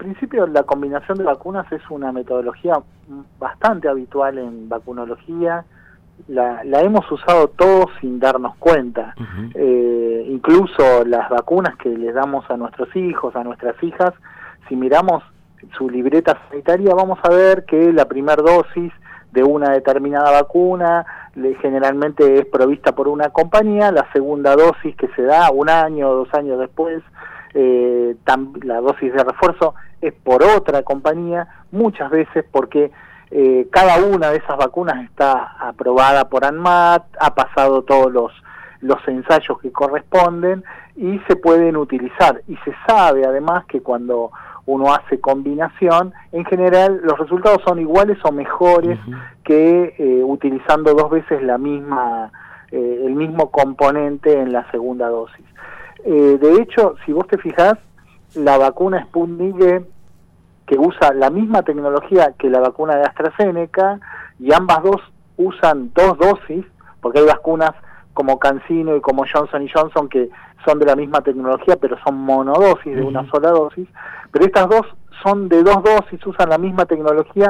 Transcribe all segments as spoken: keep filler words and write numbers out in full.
principio la combinación de vacunas es una metodología bastante habitual en vacunología. La, la hemos usado todos sin darnos cuenta. Uh-huh. Eh, incluso las vacunas que les damos a nuestros hijos, a nuestras hijas, si miramos su libreta sanitaria vamos a ver que la primera dosis de una determinada vacuna le, generalmente es provista por una compañía, la segunda dosis que se da un año o dos años después, eh, tam, la dosis de refuerzo es por otra compañía, muchas veces porque Eh, cada una de esas vacunas está aprobada por ANMAT, ha pasado todos los, los ensayos que corresponden y se pueden utilizar. Y se sabe además que cuando uno hace combinación, en general los resultados son iguales o mejores uh-huh. que eh, utilizando dos veces la misma, eh, el mismo componente en la segunda dosis. Eh, de hecho, si vos te fijás, la vacuna Sputnik V, que usa la misma tecnología que la vacuna de AstraZeneca, y ambas dos usan dos dosis, porque hay vacunas como CanSino y como Johnson y Johnson que son de la misma tecnología, pero son monodosis, de uh-huh. una sola dosis, pero estas dos son de dos dosis, usan la misma tecnología,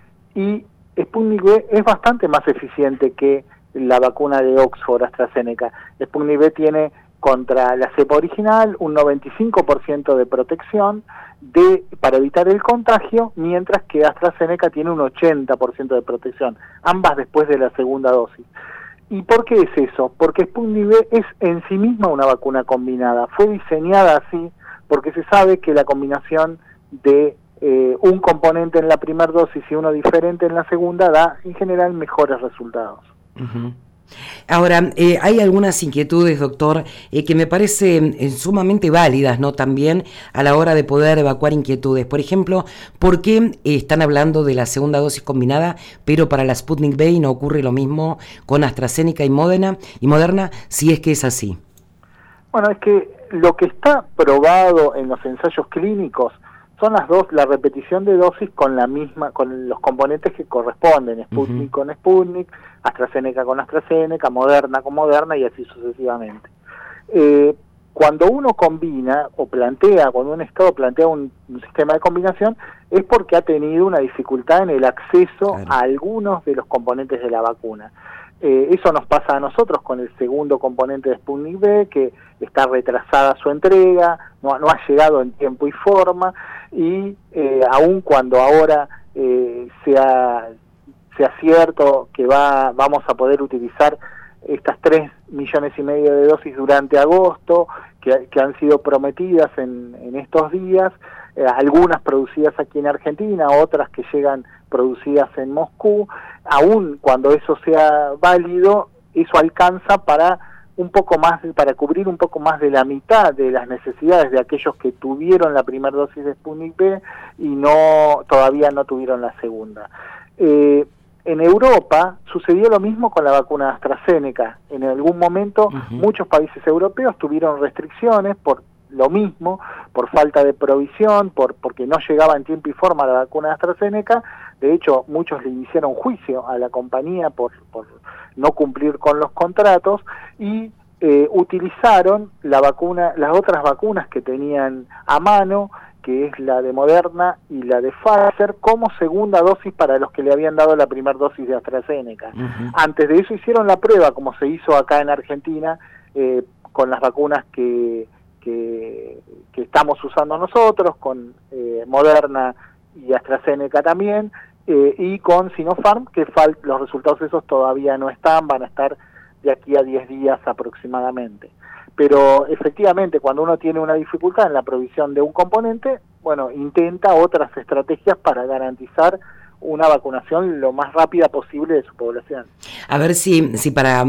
y Sputnik V es bastante más eficiente que la vacuna de Oxford AstraZeneca. Sputnik V tiene contra la cepa original un noventa y cinco por ciento de protección de para evitar el contagio, mientras que AstraZeneca tiene un ochenta por ciento de protección, ambas después de la segunda dosis. ¿Y por qué es eso? Porque Sputnik V es en sí misma una vacuna combinada, fue diseñada así porque se sabe que la combinación de eh, un componente en la primera dosis y uno diferente en la segunda da en general mejores resultados. Uh-huh. Ahora, eh, hay algunas inquietudes, doctor, eh, que me parecen eh, sumamente válidas, ¿no? También a la hora de poder evacuar inquietudes. Por ejemplo, ¿por qué eh, están hablando de la segunda dosis combinada, pero para la Sputnik V y no ocurre lo mismo con AstraZeneca y Moderna, y Moderna, si es que es así? Bueno, es que lo que está probado en los ensayos clínicos son las dos, la repetición de dosis con la misma, con los componentes que corresponden, Sputnik uh-huh. con Sputnik, AstraZeneca con AstraZeneca, Moderna con Moderna y así sucesivamente. Eh, cuando uno combina o plantea, cuando un Estado plantea un, un sistema de combinación, es porque ha tenido una dificultad en el acceso claro. a algunos de los componentes de la vacuna. Eh, eso nos pasa a nosotros con el segundo componente de Sputnik V, que está retrasada su entrega, no, no ha llegado en tiempo y forma, y eh, aun cuando ahora eh, sea, sea cierto que va, vamos a poder utilizar estas tres millones y medio de dosis durante agosto, que, que han sido prometidas en, en estos días, eh, algunas producidas aquí en Argentina, otras que llegan producidas en Moscú, aún cuando eso sea válido, eso alcanza para un poco más, para cubrir un poco más de la mitad de las necesidades de aquellos que tuvieron la primera dosis de Sputnik V y no todavía no tuvieron la segunda. Eh, en Europa sucedió lo mismo con la vacuna AstraZeneca. En algún momento uh-huh. muchos países europeos tuvieron restricciones por lo mismo, por falta de provisión, por porque no llegaba en tiempo y forma la vacuna de AstraZeneca. De hecho, muchos le iniciaron juicio a la compañía por, por no cumplir con los contratos y eh, utilizaron la vacuna, las otras vacunas que tenían a mano, que es la de Moderna y la de Pfizer, como segunda dosis para los que le habían dado la primera dosis de AstraZeneca. Uh-huh. Antes de eso hicieron la prueba, como se hizo acá en Argentina, eh, con las vacunas que Que, que estamos usando nosotros, con eh, Moderna y AstraZeneca también, eh, y con Sinopharm, que fal- los resultados esos todavía no están, van a estar de aquí a diez días aproximadamente. Pero efectivamente, cuando uno tiene una dificultad en la provisión de un componente, bueno, intenta otras estrategias para garantizar una vacunación lo más rápida posible de su población. A ver si si para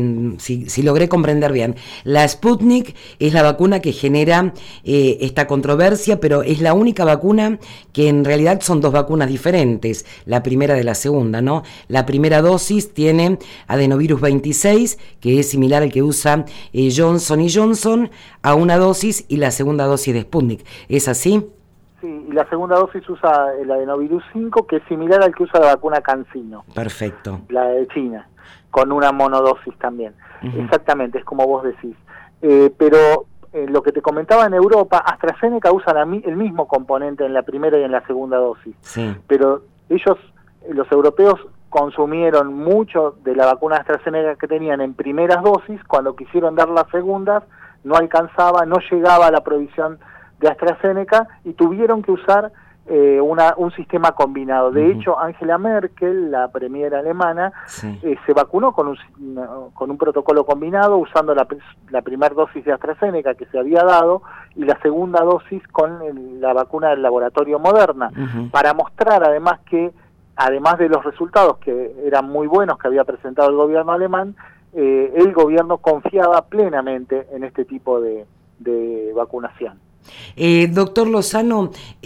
si, si logré comprender bien. La Sputnik es la vacuna que genera eh, esta controversia, pero es la única vacuna que en realidad son dos vacunas diferentes, la primera de la segunda, ¿no? La primera dosis tiene adenovirus veintiséis, que es similar al que usa eh, Johnson y Johnson, a una dosis, y la segunda dosis de Sputnik. ¿Es así? Sí, y la segunda dosis usa el adenovirus cinco, que es similar al que usa la vacuna CanSino. Perfecto. La de China, con una monodosis también. Uh-huh. Exactamente, es como vos decís. Eh, pero eh, lo que te comentaba en Europa, AstraZeneca usa la, el mismo componente en la primera y en la segunda dosis, sí. pero ellos, los europeos, consumieron mucho de la vacuna AstraZeneca que tenían en primeras dosis. Cuando quisieron dar las segundas no alcanzaba, no llegaba a la provisión de AstraZeneca y tuvieron que usar eh, una, un sistema combinado. De uh-huh. hecho, Angela Merkel, la premier alemana, sí. eh, se vacunó con un, con un protocolo combinado usando la, la primera dosis de AstraZeneca que se había dado y la segunda dosis con el, la vacuna del laboratorio Moderna, uh-huh. para mostrar además que, además de los resultados que eran muy buenos que había presentado el gobierno alemán, eh, el gobierno confiaba plenamente en este tipo de, de vacunación. Eh, doctor Lozano,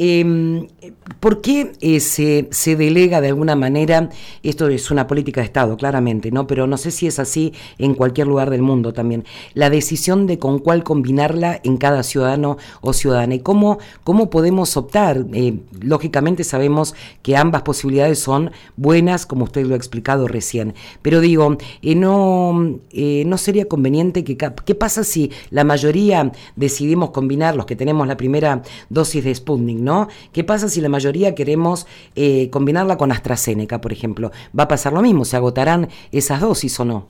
eh, ¿por qué eh, se, se delega de alguna manera? Esto es una política de Estado, claramente, ¿no? Pero no sé si es así en cualquier lugar del mundo también. La decisión de con cuál combinarla en cada ciudadano o ciudadana. ¿Y cómo, cómo podemos optar? Eh, lógicamente sabemos que ambas posibilidades son buenas, como usted lo ha explicado recién. Pero digo, eh, no, eh, ¿no sería conveniente que... ¿Qué pasa si la mayoría decidimos combinar los que tenemos tenemos la primera dosis de Sputnik, ¿no? ¿Qué pasa si la mayoría queremos eh, combinarla con AstraZeneca, por ejemplo? ¿Va a pasar lo mismo? ¿Se agotarán esas dosis o no?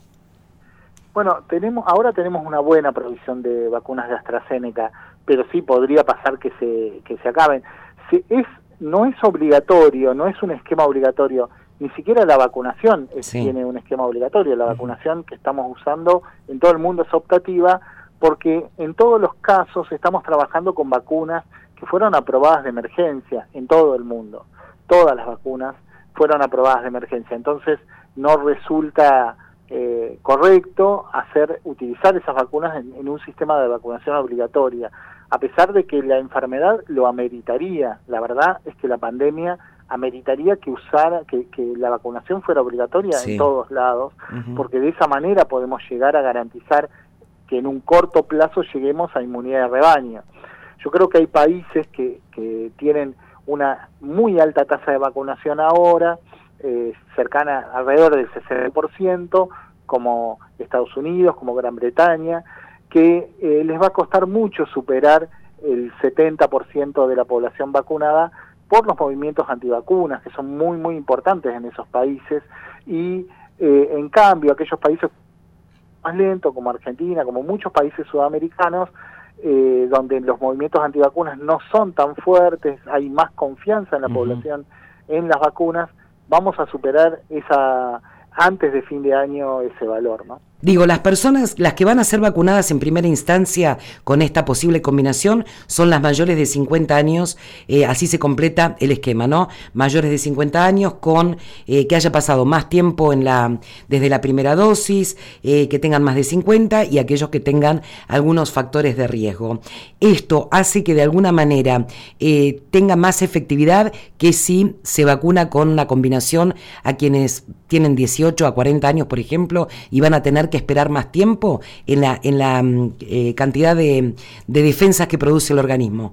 Bueno, tenemos ahora tenemos una buena provisión de vacunas de AstraZeneca, pero sí podría pasar que se que se acaben. Si es no es obligatorio, no es un esquema obligatorio, ni siquiera la vacunación es, sí. tiene un esquema obligatorio. La uh-huh. vacunación que estamos usando en todo el mundo es optativa, porque en todos los casos estamos trabajando con vacunas que fueron aprobadas de emergencia en todo el mundo. Todas las vacunas fueron aprobadas de emergencia, entonces no resulta eh, correcto hacer utilizar esas vacunas en, en un sistema de vacunación obligatoria, a pesar de que la enfermedad lo ameritaría. La verdad es que la pandemia ameritaría que usara, que, que la vacunación fuera obligatoria sí. en todos lados, uh-huh. porque de esa manera podemos llegar a garantizar que en un corto plazo lleguemos a inmunidad de rebaño. Yo creo que hay países que, que tienen una muy alta tasa de vacunación ahora, eh, cercana alrededor del sesenta por ciento, como Estados Unidos, como Gran Bretaña, que eh, les va a costar mucho superar el setenta por ciento de la población vacunada por los movimientos antivacunas, que son muy, muy importantes en esos países, y eh, en cambio aquellos países más lento, como Argentina, como muchos países sudamericanos, eh, donde los movimientos antivacunas no son tan fuertes, hay más confianza en la uh-huh. población en las vacunas, vamos a superar esa antes de fin de año ese valor, ¿no? Digo, las personas, las que van a ser vacunadas en primera instancia con esta posible combinación son las mayores de cincuenta años, eh, así se completa el esquema, ¿no? Mayores de cincuenta años con eh, que haya pasado más tiempo en la desde la primera dosis, eh, que tengan más de cincuenta y aquellos que tengan algunos factores de riesgo. Esto hace que de alguna manera eh, tenga más efectividad que si se vacuna con una combinación a quienes tienen dieciocho a cuarenta años, por ejemplo, y van a tener que esperar más tiempo en la en la eh, cantidad de, de defensas que produce el organismo.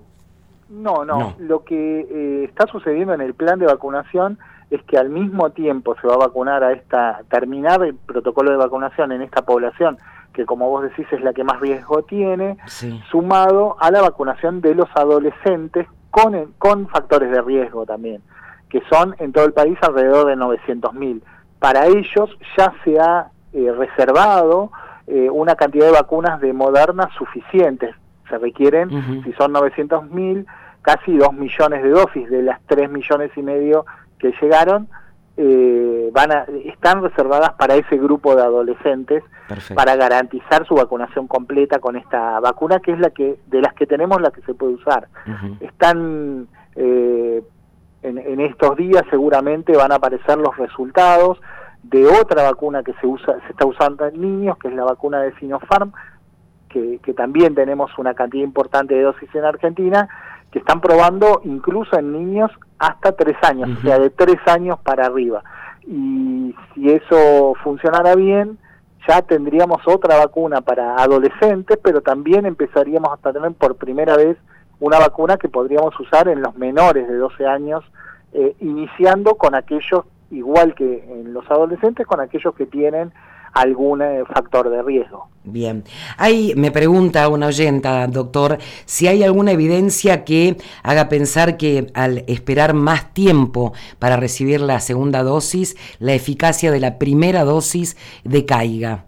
No, no, no. Lo que eh, está sucediendo en el plan de vacunación es que al mismo tiempo se va a vacunar a esta, terminar el protocolo de vacunación en esta población, que como vos decís es la que más riesgo tiene, sí. sumado a la vacunación de los adolescentes con, con factores de riesgo también, que son en todo el país alrededor de novecientos mil. Para ellos ya se ha eh, reservado eh, una cantidad de vacunas de Moderna suficientes. Se requieren, uh-huh. si son novecientos mil, casi dos millones de dosis de las tres millones y medio que llegaron, eh, van a, están reservadas para ese grupo de adolescentes. Perfecto. Para garantizar su vacunación completa con esta vacuna, que es la que de las que tenemos la que se puede usar. Uh-huh. Están eh, en, en estos días seguramente van a aparecer los resultados de otra vacuna que se usa se está usando en niños, que es la vacuna de Sinopharm, que, que también tenemos una cantidad importante de dosis en Argentina, que están probando incluso en niños hasta tres años, uh-huh. o sea, de tres años para arriba. Y si eso funcionara bien, ya tendríamos otra vacuna para adolescentes, pero también empezaríamos a tener por primera vez una vacuna que podríamos usar en los menores de doce años, eh, iniciando con aquellos, igual que en los adolescentes, con aquellos que tienen algún eh, factor de riesgo. Bien. Hay, me pregunta una oyenta, doctor, si hay alguna evidencia que haga pensar que al esperar más tiempo para recibir la segunda dosis, la eficacia de la primera dosis decaiga.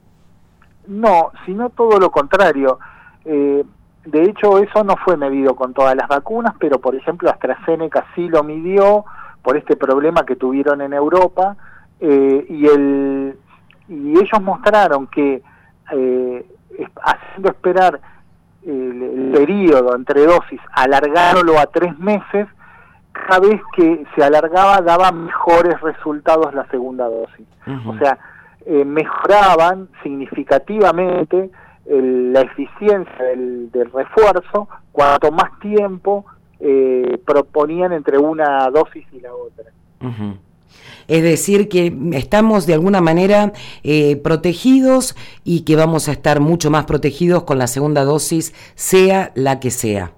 No, sino todo lo contrario. Eh, de hecho, eso no fue medido con todas las vacunas, pero por ejemplo AstraZeneca sí lo midió por este problema que tuvieron en Europa, eh, y, el, y ellos mostraron que eh, haciendo esperar el, el periodo entre dosis, alargándolo a tres meses, cada vez que se alargaba daba mejores resultados la segunda dosis. Uh-huh. O sea, eh, mejoraban significativamente el, la eficiencia del, del refuerzo cuanto más tiempo eh, proponían entre una dosis y la otra. Uh-huh. Es decir, que estamos de alguna manera eh, protegidos y que vamos a estar mucho más protegidos con la segunda dosis, sea la que sea.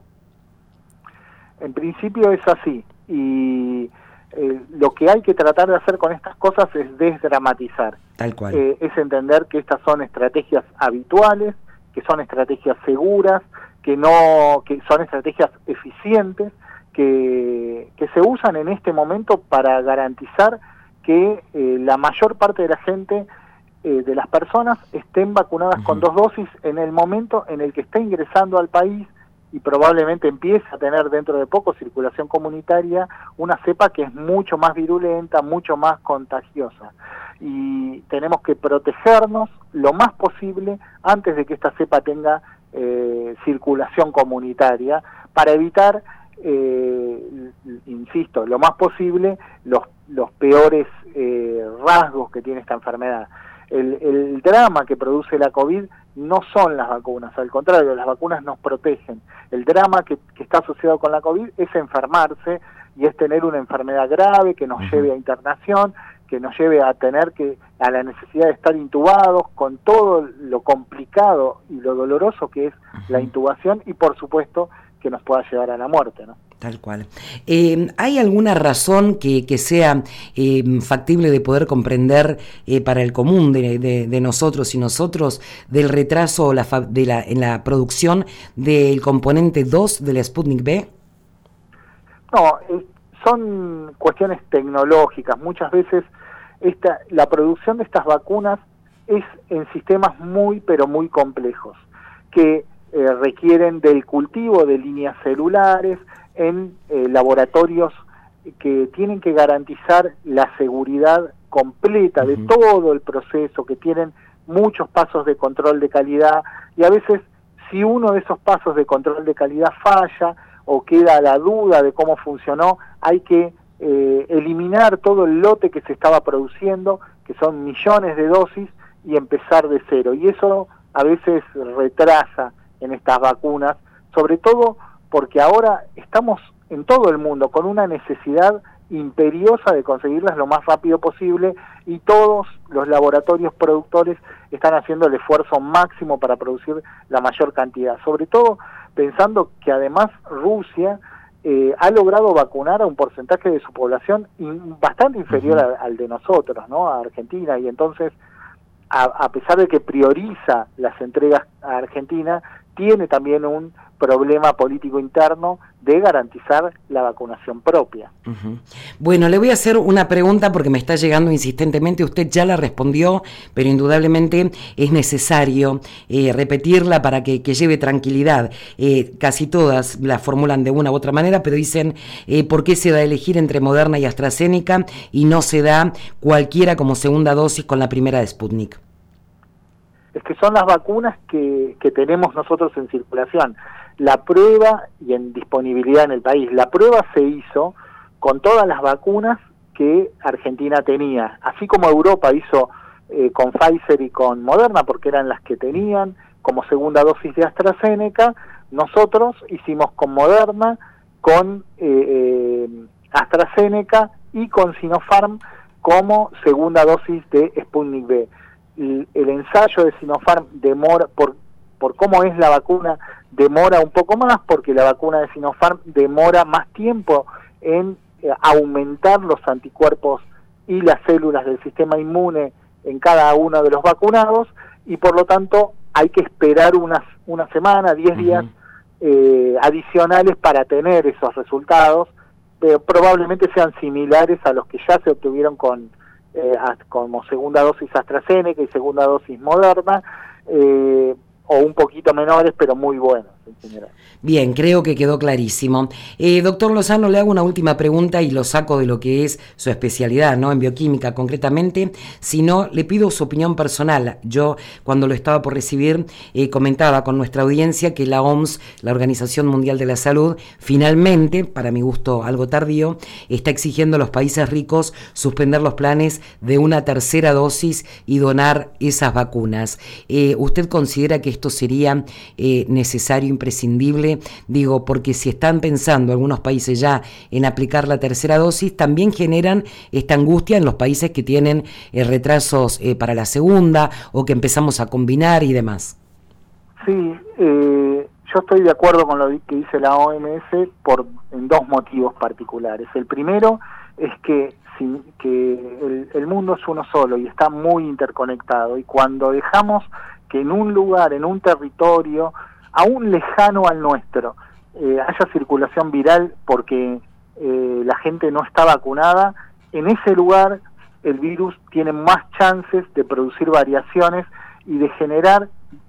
En principio es así, y eh, lo que hay que tratar de hacer con estas cosas es desdramatizar. Tal cual. Eh, es entender que estas son estrategias habituales, que son estrategias seguras, que no, que son estrategias eficientes, que, que se usan en este momento para garantizar que eh, la mayor parte de la gente, eh, de las personas, estén vacunadas uh-huh. con dos dosis en el momento en el que está ingresando al país y probablemente empiece a tener dentro de poco circulación comunitaria una cepa que es mucho más virulenta, mucho más contagiosa. Y tenemos que protegernos lo más posible antes de que esta cepa tenga eh, circulación comunitaria para evitar, eh, insisto, lo más posible los, los peores eh, rasgos que tiene esta enfermedad. El, el drama que produce la COVID no son las vacunas, al contrario, las vacunas nos protegen. El drama que, que está asociado con la COVID es enfermarse y es tener una enfermedad grave que nos uh-huh. lleve a internación, que nos lleve a tener que, a la necesidad de estar intubados, con todo lo complicado y lo doloroso que es uh-huh. la intubación, y por supuesto que nos pueda llevar a la muerte, ¿no? Tal cual. Eh, ¿Hay alguna razón que, que sea eh, factible de poder comprender eh, para el común de, de, de nosotros y nosotros del retraso la, de la, en la producción del componente dos de la Sputnik V? No, eh, son cuestiones tecnológicas. Muchas veces esta, la producción de estas vacunas es en sistemas muy, pero muy complejos, que eh, requieren del cultivo de líneas celulares, en eh, laboratorios que tienen que garantizar la seguridad completa de uh-huh. todo el proceso, que tienen muchos pasos de control de calidad, y a veces si uno de esos pasos de control de calidad falla o queda la duda de cómo funcionó, hay que eh, eliminar todo el lote que se estaba produciendo, que son millones de dosis, y empezar de cero, y eso a veces retrasa en estas vacunas, sobre todo porque ahora estamos en todo el mundo con una necesidad imperiosa de conseguirlas lo más rápido posible, y todos los laboratorios productores están haciendo el esfuerzo máximo para producir la mayor cantidad, sobre todo pensando que además Rusia eh, ha logrado vacunar a un porcentaje de su población in, bastante inferior uh-huh. a, al de nosotros, ¿no? A Argentina, y entonces a, a pesar de que prioriza las entregas a Argentina, tiene también un problema político interno de garantizar la vacunación propia. Uh-huh. Bueno, le voy a hacer una pregunta porque me está llegando insistentemente, usted ya la respondió, pero indudablemente es necesario eh, repetirla para que, que lleve tranquilidad. Eh, casi todas la formulan de una u otra manera, pero dicen, eh, ¿por qué se da a elegir entre Moderna y AstraZeneca y no se da cualquiera como segunda dosis con la primera de Sputnik? Es que son las vacunas que, que tenemos nosotros en circulación. La prueba y en disponibilidad en el país, la prueba se hizo con todas las vacunas que Argentina tenía, así como Europa hizo eh, con Pfizer y con Moderna, porque eran las que tenían como segunda dosis de AstraZeneca. Nosotros hicimos con Moderna, con eh, eh, AstraZeneca y con Sinopharm como segunda dosis de Sputnik V. El, el ensayo de Sinopharm demora, por, por cómo es la vacuna, demora un poco más, porque la vacuna de Sinopharm demora más tiempo en eh, aumentar los anticuerpos y las células del sistema inmune en cada uno de los vacunados, y por lo tanto hay que esperar unas, una semana, diez días eh, adicionales para tener esos resultados, pero probablemente sean similares a los que ya se obtuvieron con eh, como segunda dosis AstraZeneca y segunda dosis Moderna, eh, o un poquito menores, pero muy buenos en general. Bien, creo que quedó clarísimo. Eh, doctor Lozano, le hago una última pregunta y lo saco de lo que es su especialidad, ¿no? En bioquímica concretamente, si no, le pido su opinión personal. Yo, cuando lo estaba por recibir, eh, comentaba con nuestra audiencia que la O M S, la Organización Mundial de la Salud, finalmente, para mi gusto algo tardío, está exigiendo a los países ricos suspender los planes de una tercera dosis y donar esas vacunas. Eh, ¿Usted considera que esto sería eh, necesario, imprescindible? Digo, porque si están pensando algunos países ya en aplicar la tercera dosis, también generan esta angustia en los países que tienen eh, retrasos eh, para la segunda, o que empezamos a combinar y demás. Sí, eh, yo estoy de acuerdo con lo que dice la O M S por, en dos motivos particulares. El primero es que, sin, que el, el mundo es uno solo y está muy interconectado, y cuando dejamos que en un lugar, en un territorio, aún lejano al nuestro, eh, haya circulación viral porque eh, la gente no está vacunada, en ese lugar el virus tiene más chances de producir variaciones y de generar,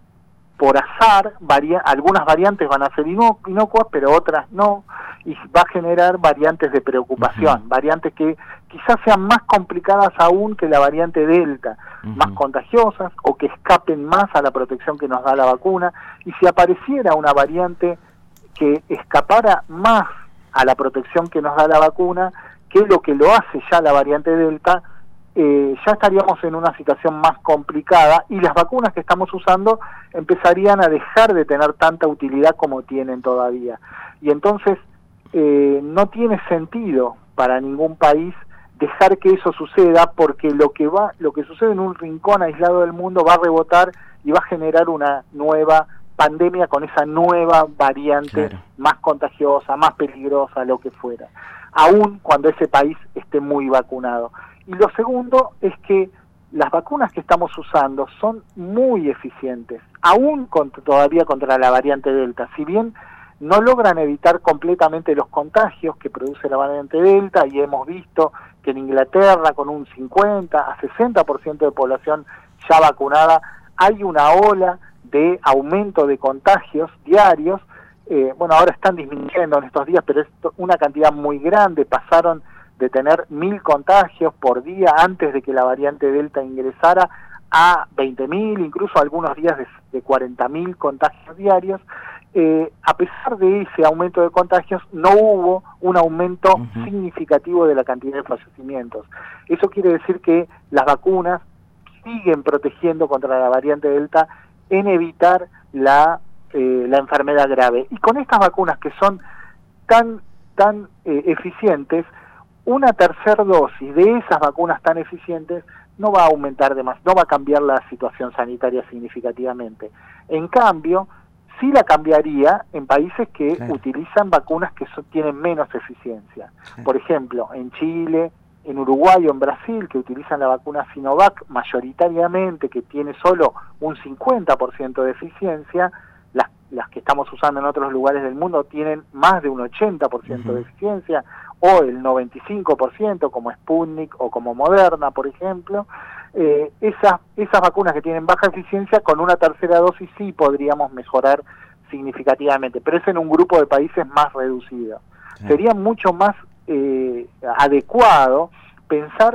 por azar, varia algunas variantes van a ser inu inocuas, pero otras no, y va a generar variantes de preocupación, uh-huh. variantes que quizás sean más complicadas aún que la variante Delta, uh-huh. más contagiosas, o que escapen más a la protección que nos da la vacuna. Y si apareciera una variante que escapara más a la protección que nos da la vacuna, que es lo que lo hace ya la variante Delta, Eh, ya estaríamos en una situación más complicada, y las vacunas que estamos usando empezarían a dejar de tener tanta utilidad como tienen todavía. Y entonces eh, no tiene sentido para ningún país dejar que eso suceda, porque lo que va, lo que sucede en un rincón aislado del mundo va a rebotar y va a generar una nueva pandemia con esa nueva variante, claro, más contagiosa, más peligrosa, lo que fuera, aún cuando ese país esté muy vacunado. Y lo segundo es que las vacunas que estamos usando son muy eficientes, aún contra, todavía contra la variante Delta. Si bien no logran evitar completamente los contagios que produce la variante Delta, y hemos visto que en Inglaterra, con un cincuenta a sesenta por ciento de población ya vacunada, hay una ola de aumento de contagios diarios. Eh, bueno, ahora están disminuyendo en estos días, pero es una cantidad muy grande. Pasaron de tener mil contagios por día antes de que la variante Delta ingresara a veinte mil, incluso algunos días de, de cuarenta mil contagios diarios. Eh, a pesar de ese aumento de contagios, no hubo un aumento uh-huh. significativo de la cantidad de fallecimientos. Eso quiere decir que las vacunas siguen protegiendo contra la variante Delta en evitar la, eh, la enfermedad grave. Y con estas vacunas que son tan, tan eh, eficientes, una tercera dosis de esas vacunas tan eficientes no va a aumentar de más, no va a cambiar la situación sanitaria significativamente. En cambio, sí la cambiaría en países que claro. utilizan vacunas que so, tienen menos eficiencia. Claro. Por ejemplo, en Chile, en Uruguay o en Brasil, que utilizan la vacuna Sinovac mayoritariamente, que tiene solo un cincuenta por ciento de eficiencia. Las, las que estamos usando en otros lugares del mundo tienen más de un ochenta por ciento uh-huh. de eficiencia, o el noventa y cinco por ciento como Sputnik o como Moderna, por ejemplo. Eh, esas, esas vacunas que tienen baja eficiencia, con una tercera dosis sí podríamos mejorar significativamente, pero es en un grupo de países más reducido. Sí. Sería mucho más eh, adecuado pensar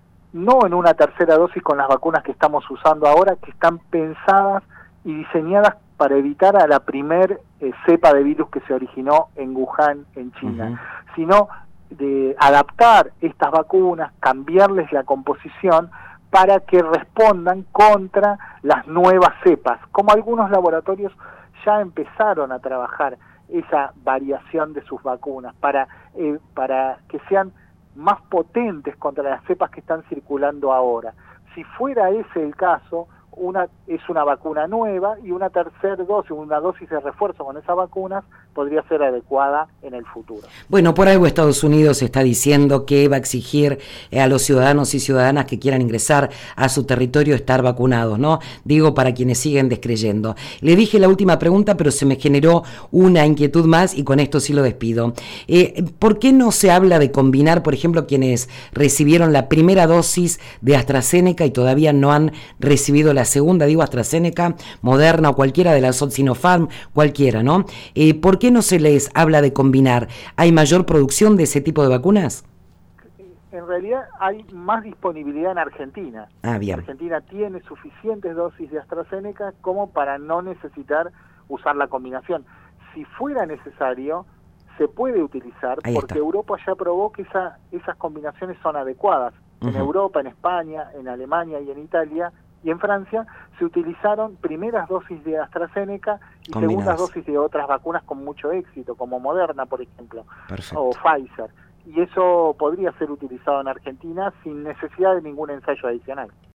no en una tercera dosis con las vacunas que estamos usando ahora, que están pensadas y diseñadas para evitar a la primer eh, cepa de virus que se originó en Wuhan, en China, uh-huh. sino de adaptar estas vacunas, cambiarles la composición para que respondan contra las nuevas cepas, como algunos laboratorios ya empezaron a trabajar esa variación de sus vacunas, para, eh, para que sean más potentes contra las cepas que están circulando ahora. Si fuera ese el caso, una es una vacuna nueva, y una tercera dosis, una dosis de refuerzo con esas vacunas, podría ser adecuada en el futuro. Bueno, por algo Estados Unidos está diciendo que va a exigir a los ciudadanos y ciudadanas que quieran ingresar a su territorio estar vacunados, ¿no? Digo, para quienes siguen descreyendo. Le dije la última pregunta, pero se me generó una inquietud más y con esto sí lo despido. Eh, ¿Por qué no se habla de combinar, por ejemplo, quienes recibieron la primera dosis de AstraZeneca y todavía no han recibido la segunda, digo AstraZeneca, Moderna o cualquiera de las Sinopharm, cualquiera, ¿no? Eh, ¿Por qué no se les habla de combinar? ¿Hay mayor producción de ese tipo de vacunas? En realidad hay más disponibilidad en Argentina. Ah, bien. Argentina tiene suficientes dosis de AstraZeneca como para no necesitar usar la combinación. Si fuera necesario, se puede utilizar, Ahí porque está. Europa ya probó que esa, esas combinaciones son adecuadas. En Uh-huh. Europa, en España, en Alemania y en Italia y en Francia se utilizaron primeras dosis de AstraZeneca y Combinadas. segundas dosis de otras vacunas con mucho éxito, como Moderna, por ejemplo, Perfecto. o Pfizer. Y eso podría ser utilizado en Argentina sin necesidad de ningún ensayo adicional.